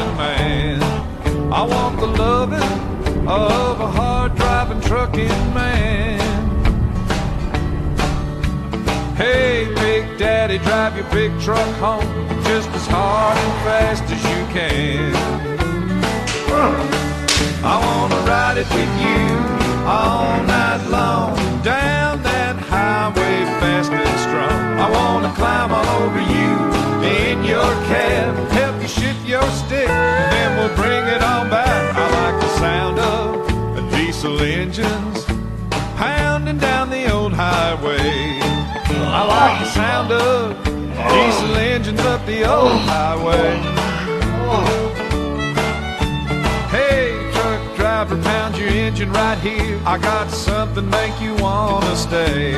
man. I want the loving of a hard-driving trucking man. Hey, Big Daddy, drive your big truck home just as hard and fast as you can. I wanna ride it with you all night long, down that highway fast and strong. I wanna climb all over you in your cab, help you shift your stick, and then we'll bring it on back. I like the sound of diesel engines pounding down the old highway. I like the sound of diesel engines up the old highway. Hey, truck driver, pound your engine right here. I got something make you wanna stay.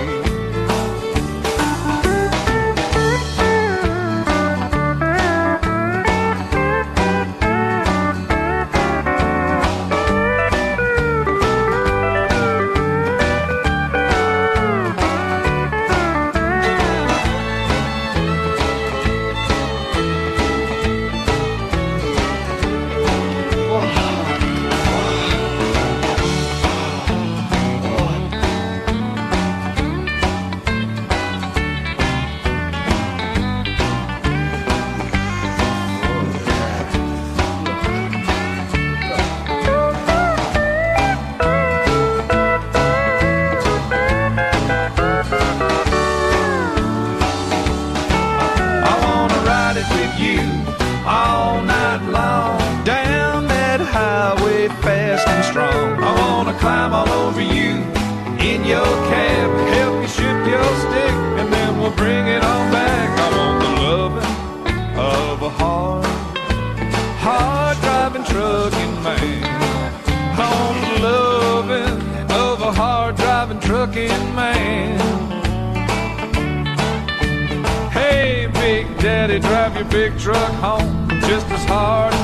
All night long, down that highway fast and strong. I wanna climb all over you in your cab, help you shift your stick, and then we'll bring it on back. I want the loving of a hard-driving trucking man. I want the loving of a hard-driving trucking man. Hey, Big Daddy, drive your big truck home just as hard